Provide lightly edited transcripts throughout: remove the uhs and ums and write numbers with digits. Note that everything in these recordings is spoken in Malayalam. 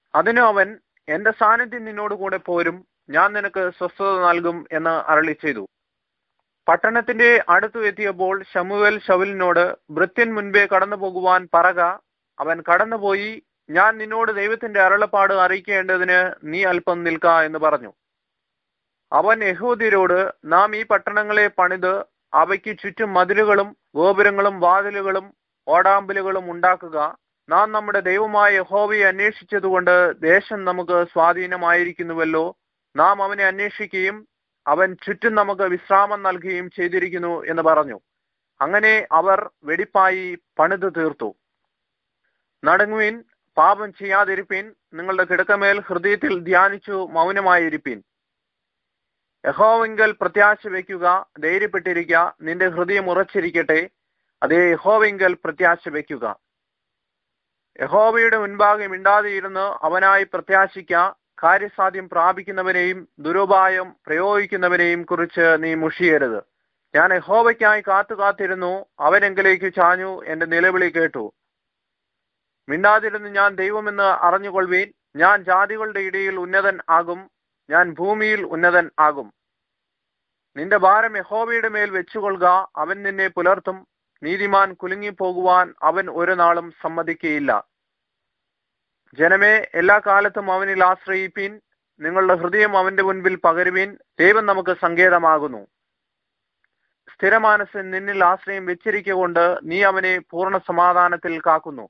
അതിന് അവൻ, എന്റെ സാന്നിധ്യം നിന്നോട് കൂടെ പോരും, ഞാൻ നിനക്ക് സ്വസ്ഥത നൽകും എന്ന് അരുളി ചെയ്തു. പട്ടണത്തിന്റെ അടുത്തു എത്തിയപ്പോൾ ശമൂവേൽ ശൗലിനോട്, ഭൃത്യൻ മുൻപേ കടന്നു പോകുവാൻ പറക. അവൻ കടന്നുപോയി, ഞാൻ നിന്നോട് ദൈവത്തിന്റെ അരുളപ്പാട് അറിയിക്കേണ്ടതിന് നീ അല്പം നിൽക്ക എന്ന് പറഞ്ഞു. അവൻ യഹൂദ്യരോട്, നാം ഈ പട്ടണങ്ങളെ പണിത് അവയ്ക്ക് ചുറ്റും മതിലുകളും ഗോപുരങ്ങളും വാതിലുകളും ഓടാമ്പലുകളും ഉണ്ടാക്കുക. നാം നമ്മുടെ ദൈവമായ യഹോവയെ അന്വേഷിച്ചതുകൊണ്ട് ദേശം നമുക്ക് സ്വാധീനമായിരിക്കുന്നുവല്ലോ. നാം അവനെ അന്വേഷിക്കുകയും അവൻ ചുറ്റും നമുക്ക് വിശ്രാമം നൽകുകയും ചെയ്തിരിക്കുന്നു എന്ന് പറഞ്ഞു. അങ്ങനെ അവർ വെടിപ്പായി പണിത് തീർത്തു. നടുങ്ങുവിൻ, പാപം ചെയ്യാതിരിപ്പിൻ, നിങ്ങളുടെ കിടക്കമേൽ ഹൃദയത്തിൽ ധ്യാനിച്ചു മൗനമായിരിപ്പിൻ. യഹോവങ്കൽ പ്രത്യാശ വയ്ക്കുക, ധൈര്യപ്പെട്ടിരിക്കുക, നിന്റെ ഹൃദയം ഉറച്ചിരിക്കട്ടെ, അതേ യഹോവങ്കൽ പ്രത്യാശ വയ്ക്കുക. യഹോവയുടെ മുൻപാകെ മിണ്ടാതെയിരുന്ന് അവനായി പ്രത്യാശിക്ക. കാര്യസാധ്യം പ്രാപിക്കുന്നവനെയും ദുരുപായം പ്രയോഗിക്കുന്നവനെയും കുറിച്ച് നീ മുഷിയരുത്. ഞാൻ യഹോവയ്ക്കായി കാത്തിരുന്നു, അവനെങ്കിലേക്ക് ചാഞ്ഞു, എന്റെ നിലവിളി കേട്ടു. മിണ്ടാതിരുന്ന് ഞാൻ ദൈവമെന്ന് അറിഞ്ഞുകൊള്ളുവീൻ. ഞാൻ ജാതികളുടെ ഇടയിൽ ഉന്നതൻ ആകും, ഞാൻ ഭൂമിയിൽ ഉന്നതൻ ആകും. നിന്റെ ഭാരം യഹോവയുടെ മേൽ വെച്ചുകൊള്ളുക, അവൻ നിന്നെ പുലർത്തും. നീതിമാൻ കുലുങ്ങിപ്പോകുവാൻ അവൻ ഒരു നാളും സമ്മതിക്കുകയില്ല. ജനമേ, എല്ലാ കാലത്തും അവനിൽ ആശ്രയിപ്പീൻ, നിങ്ങളുടെ ഹൃദയം അവന്റെ മുൻപിൽ പകരുവീൻ. ദൈവം നമുക്ക് സങ്കേതമാകുന്നു. സ്ഥിരമാനസൻ നിന്നിൽ ആശ്രയം വെച്ചിരിക്കൊണ്ട് നീ അവനെ പൂർണ്ണ സമാധാനത്തിൽ കാക്കുന്നു.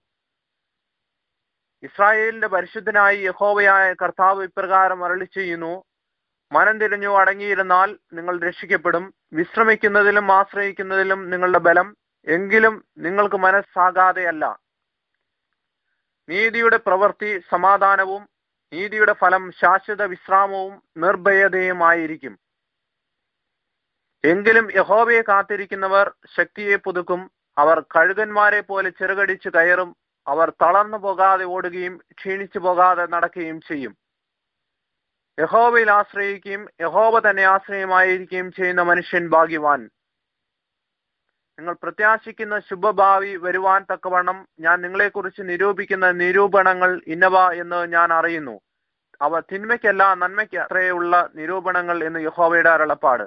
ഇസ്രായേലിന്റെ പരിശുദ്ധനായി യഹോവയായ കർത്താവ് ഇപ്രകാരം അരുളി ചെയ്യുന്നു, മനം തിരിഞ്ഞു അടങ്ങിയിരുന്നാൽ നിങ്ങൾ രക്ഷിക്കപ്പെടും. വിശ്രമിക്കുന്നതിലും ആശ്രയിക്കുന്നതിലും നിങ്ങളുടെ ബലം, എങ്കിലും നിങ്ങൾക്ക് മനസ്സാകാതെയല്ല. നീതിയുടെ പ്രവൃത്തി സമാധാനവും നീതിയുടെ ഫലം ശാശ്വത വിശ്രാമവും നിർഭയതയുമായിരിക്കും. എങ്കിലും യഹോവയെ കാത്തിരിക്കുന്നവർ ശക്തിയെ പുതുക്കും. അവർ കഴുകന്മാരെ പോലെ ചിറകടിച്ച് കയറും. അവർ തളർന്നു പോകാതെ ഓടുകയും ക്ഷീണിച്ചു പോകാതെ നടക്കുകയും ചെയ്യും. യഹോവയിൽ ആശ്രയിക്കുകയും യഹോവ തന്നെ ആശ്രയമായിരിക്കുകയും ചെയ്യുന്ന മനുഷ്യൻ ഭാഗ്യവാൻ. നിങ്ങൾ പ്രത്യാശിക്കുന്ന ശുഭഭാവി വരുവാൻ തക്കവണ്ണം ഞാൻ നിങ്ങളെക്കുറിച്ച് നിരൂപിക്കുന്ന നിരൂപണങ്ങൾ ഇന്നവ എന്ന് ഞാൻ അറിയുന്നു. അവ തിന്മയ്ക്കല്ല നന്മയ്ക്ക് അത്രയുള്ള നിരൂപണങ്ങൾ എന്ന് യഹോവയുടെ അരുളപ്പാട്.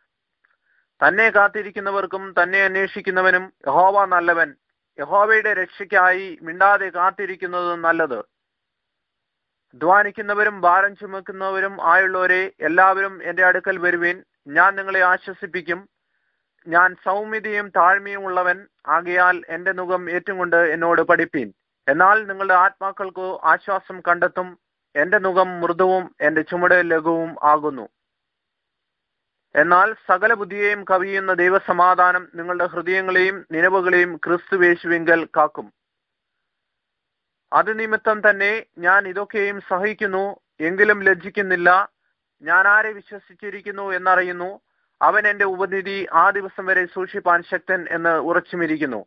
തന്നെ കാത്തിരിക്കുന്നവർക്കും തന്നെ അന്വേഷിക്കുന്നവനും യഹോവ നല്ലവൻ. യഹോവയുടെ രക്ഷയ്ക്കായി മിണ്ടാതെ കാത്തിരിക്കുന്നത് നല്ലത്. അധ്വാനിക്കുന്നവരും ഭാരം ചുമക്കുന്നവരും ആയുള്ളവരെ എല്ലാവരും എന്റെ അടുക്കൽ വരുവിൻ, ഞാൻ നിങ്ങളെ ആശ്വസിപ്പിക്കും. ഞാൻ സൗമ്യതയും താഴ്മയും ഉള്ളവൻ ആകയാൽ എന്റെ നുകം ഏറ്റുകൊണ്ട് എന്നോട് പഠിപ്പീൻ. എന്നാൽ നിങ്ങളുടെ ആത്മാക്കൾക്ക് ആശ്വാസം കണ്ടെത്തും. എന്റെ നുകം മൃദുവും എന്റെ ചുമട് ലഘുവും ആകുന്നു. എന്നാൽ സകല ബുദ്ധിയെയും കവിയുന്ന ദൈവസമാധാനം നിങ്ങളുടെ ഹൃദയങ്ങളെയും നിലവുകളെയും ക്രിസ്തുയേശുവിങ്കൽ കാക്കും. അത് നിമിത്തം തന്നെ ഞാൻ ഇതൊക്കെയും സഹിക്കുന്നു, എങ്കിലും ലജ്ജിക്കുന്നില്ല. ഞാൻ ആരെ വിശ്വസിച്ചിരിക്കുന്നു എന്നറിയുന്നു. അവൻ എന്റെ ഉപനിധി ആ ദിവസം വരെ സൂക്ഷിപ്പാൻ ശക്തൻ എന്ന് ഉറച്ചുമിരിക്കുന്നു.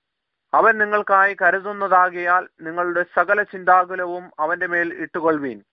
അവൻ നിങ്ങൾക്കായി കരുതുന്നതാകിയാൽ നിങ്ങളുടെ സകല ചിന്താകുലവും അവന്റെ മേൽ ഇട്ടുകൊള്ളുവീൻ.